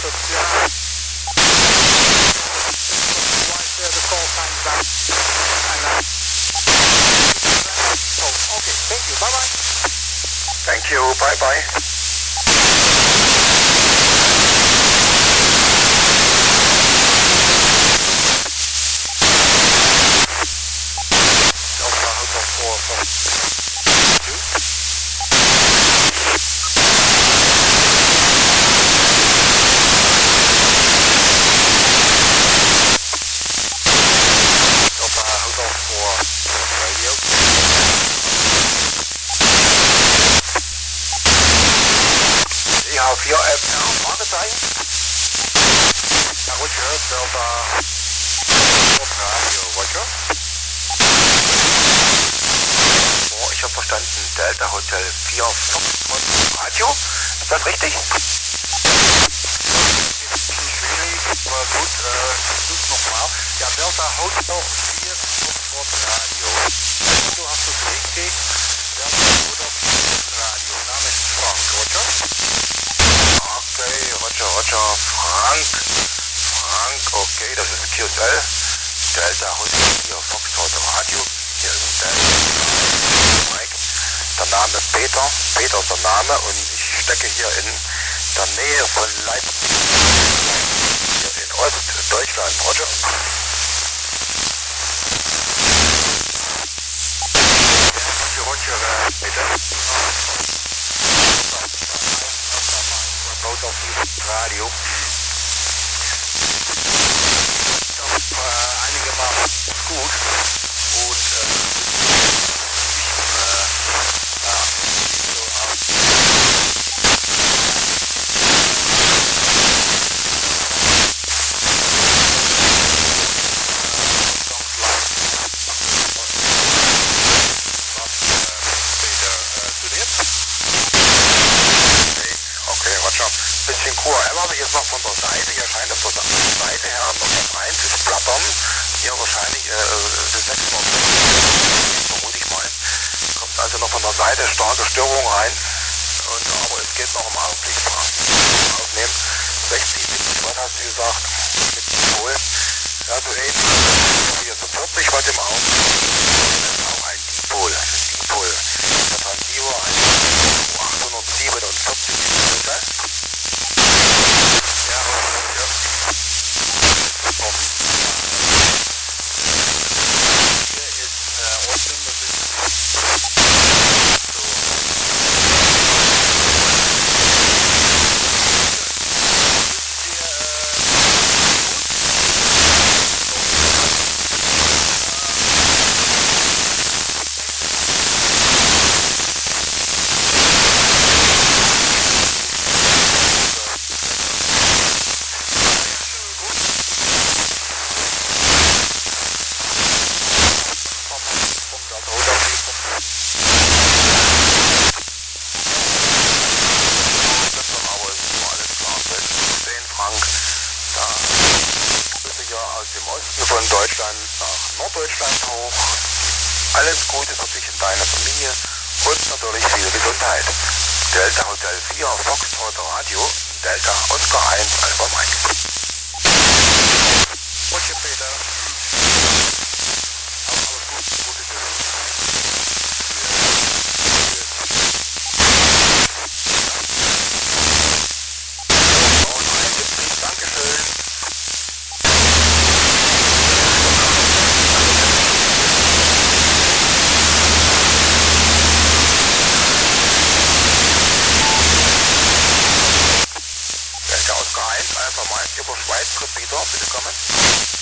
the call sign back. And okay, thank you. Bye bye. Thank you. Bye bye. Delta Hotel 4 from 2. Radio. CH4FR, Fragezeichen. Ja, Roger, Delta Radio, Roger. Oh, ich habe verstanden, Delta Hotel 4 Foxtrot Radio. Ist das richtig? Schwierig, aber gut, versuch's nochmal. Ja, Delta Hotel 4 Foxtrot Radio. Du hast es richtig. Delta Hotel 4 Radio. Name ist Frank, Roger. Okay, Roger, Frank, okay, das ist QSL. Delta Hotel 4 Foxtrot Radio. Hier ist Delta Mike. Der Name Peter ist der Name und ich stecke hier in der Nähe von Leipzig. Hier in Ostdeutschland, Roger. Roger, bitte. Boot auf Radio. Das ist einigermaßen gut und bisschen QRM habe ich jetzt noch von der Seite. Hier scheint es von der Seite her noch was reinzusplattern. Hier wahrscheinlich 600, vermute ich mal. Kommt also noch von der Seite starke Störung rein. Aber es geht noch im Augenblick aufnehmen. 60, 70 Watt hast du gesagt. Mit Dipol. Ja, so ähnlich. Hier so 40 Watt im Augenblick. Das ist auch ein Dipol. Der Transceiver, ein 847. Ja, hier ist Austin, das ist aus dem Osten von Deutschland nach Norddeutschland hoch. Alles Gute für dich und deine Familie und natürlich viel Gesundheit. Delta Hotel 4 Foxtrot Radio, Delta Oscar 1 Alpha Mike. Roger Peter. Alles gut, gute Dankeschön. Delta Oscar 1 Alpha Mike über Schweiz, Repeater, bitte kommen.